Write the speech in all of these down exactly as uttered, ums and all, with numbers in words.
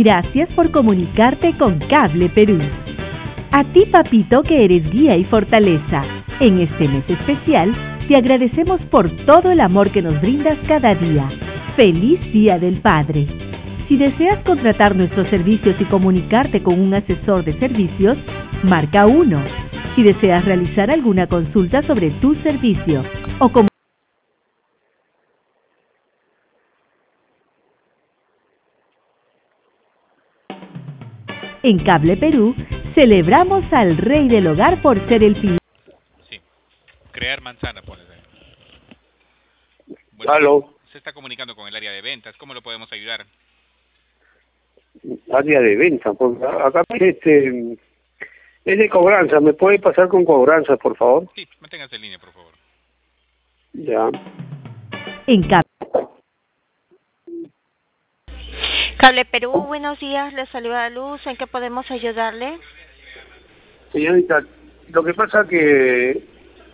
Gracias por comunicarte con Cable Perú. A ti, papito, que eres guía y fortaleza. En este mes especial, te agradecemos por todo el amor que nos brindas cada día. ¡Feliz Día del Padre! Si deseas contratar nuestros servicios y comunicarte con un asesor de servicios, marca uno. Si deseas realizar alguna consulta sobre tu servicio o como en Cable Perú, celebramos al rey del hogar por ser el pilar. Sí, crear manzana, pones ahí. Bueno, Aló. se está comunicando con el área de ventas. ¿Cómo lo podemos ayudar? Área de venta, porque acá este es de cobranza. ¿Me puede pasar con cobranza, por favor? Sí, manténgase en línea, por favor. Ya. En Cable Cable Perú, buenos días, les saluda Luz, ¿en qué podemos ayudarle? Señorita, lo que pasa que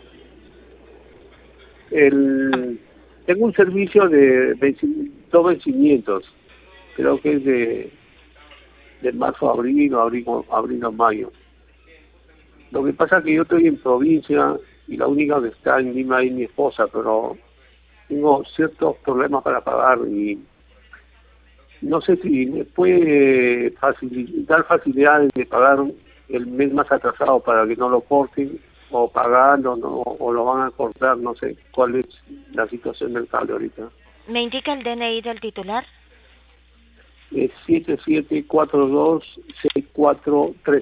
el tengo un servicio de venci- dos vencimientos, creo que es de de marzo a abril o abril, abril a mayo. Lo que pasa que yo estoy en provincia y la única que está en Lima es mi esposa, pero tengo ciertos problemas para pagar y no sé si me puede facilitar facilidades de pagar el mes más atrasado para que no lo corten o pagando no, o lo van a cortar, no sé cuál es la situación del cable ahorita. ¿Me indica el D N I del titular? Es siete siete cuatro dos seis cuatro uno tres.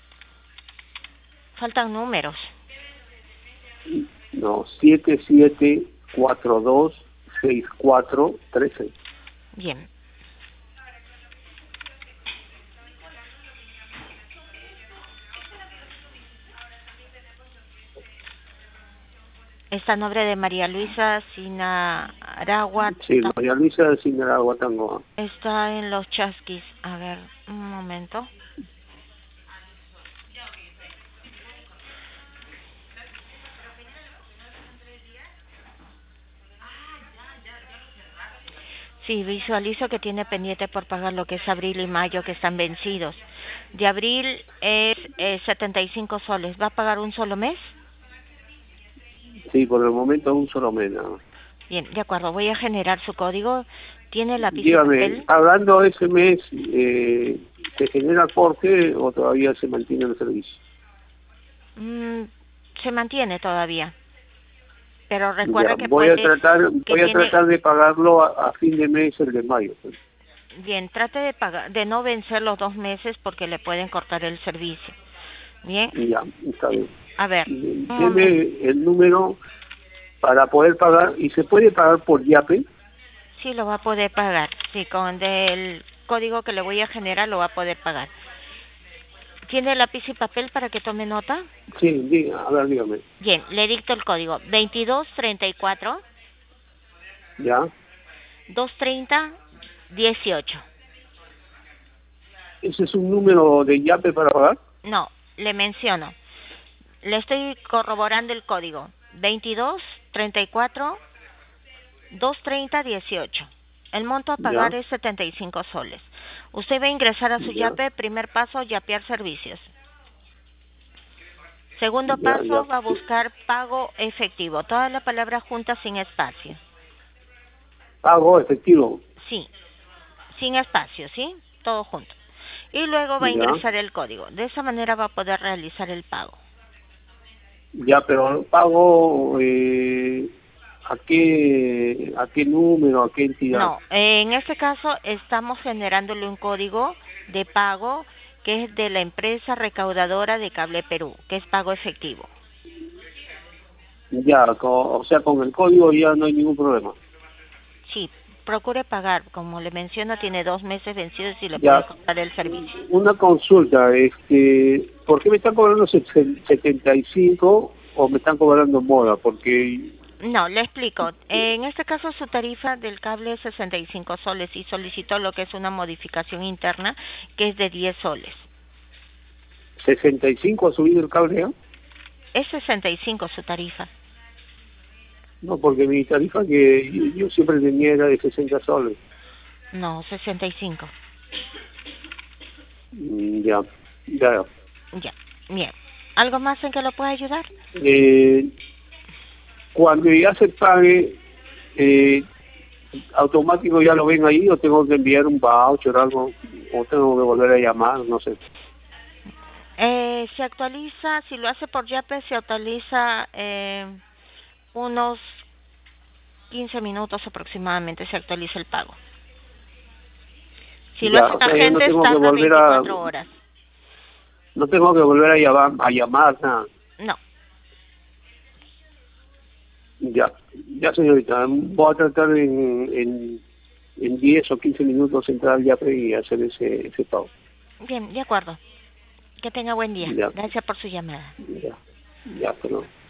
Faltan números. No, siete siete cuatro dos seis cuatro uno tres. Bien. Está a nombre de María Luisa Sinaragua. Sí, María Luisa Sinaragua Tangoa. Está en Los Chasquis. A ver, un momento. Sí, visualizo que tiene pendiente por pagar lo que es abril y mayo, que están vencidos. De abril es eh, setenta y cinco soles. ¿Va a pagar un solo mes? Sí, por el momento un solo mes. ¿No? Bien, de acuerdo. Voy a generar su código. ¿Tiene lápiz y Dígame, papel? hablando ese mes, eh, ¿se genera corte o todavía se mantiene el servicio? Mm, se mantiene todavía. Pero recuerda Ya, que voy puede... a tratar, que voy a tiene... tratar de pagarlo a, a fin de mes, el de mayo. Pues. Bien, trate de pagar, de no vencer los dos meses porque le pueden cortar el servicio. Bien. Ya, está bien. A ver. Deme el número para poder pagar, y se puede pagar por Yape. Sí, lo va a poder pagar. Sí, con el código que le voy a generar lo va a poder pagar. ¿Tiene lápiz y papel para que tome nota? Sí, diga, a ver, dígame. Bien, le dicto el código. veintidós treinta y cuatro. Ya. doscientos treinta dieciocho. ¿Ese es un número de Yape para pagar? No, le menciono. Le estoy corroborando el código. veintidós treinta y cuatro. doscientos treinta dieciocho. El monto a pagar Ya. es setenta y cinco soles. Usted va a ingresar a su Ya. Yape. Primer paso, yapear servicios. Segundo Ya, paso, ya. va a buscar pago efectivo. Toda la palabra junta sin espacio. Pago efectivo. Sí, sin espacio, ¿sí? Todo junto. Y luego va a Ya. ingresar el código. De esa manera va a poder realizar el pago. Ya, pero pago eh, a qué a qué número, a qué entidad. No, en este caso estamos generándole un código de pago que es de la empresa recaudadora de Cable Perú, que es pago efectivo. Ya, co- o sea, con el código ya no hay ningún problema. Sí, procure pagar. Como le menciono, tiene dos meses vencidos y le Ya. puede costar el servicio. Una consulta, este, ¿por qué me están cobrando setenta y cinco o me están cobrando moda? Porque No, le explico. En este caso su tarifa del cable es sesenta y cinco soles y solicitó lo que es una modificación interna que es de diez soles. sesenta y cinco ha subido el cable, ¿eh? Es sesenta y cinco su tarifa. No, porque mi tarifa que yo, yo siempre tenía era de sesenta soles. No, sesenta y cinco. Mm, Ya, ya. Ya, bien. ¿Algo más en que lo pueda ayudar? Eh, cuando ya se pague, eh, automático ya lo ven ahí, o tengo que enviar un voucher o algo, o tengo que volver a llamar, no sé. Eh, se actualiza, si lo hace por Yape, se actualiza eh, unos quince minutos aproximadamente, se actualiza el pago. Si lo Ya, hace o sea, yo no agentes, tengo que tarda volver a, veinticuatro horas. no tengo que volver a llamar, a llamar, nada. No. Ya, ya señorita, voy a tratar en, en, en diez o quince minutos entrar ya y hacer ese, ese pago. Bien, de acuerdo. Que tenga buen día. Ya, Gracias por su llamada. ya, ya, pero